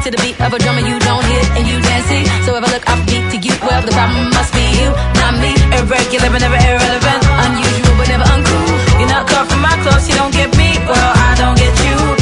to the beat of a drummer you don't hit and you dance it. So if I look offbeat to you, well, the problem must be you, not me. Irregular but never irrelevant, unusual but never uncool. You're not cut from my clothes, you don't get me, well, I don't get you.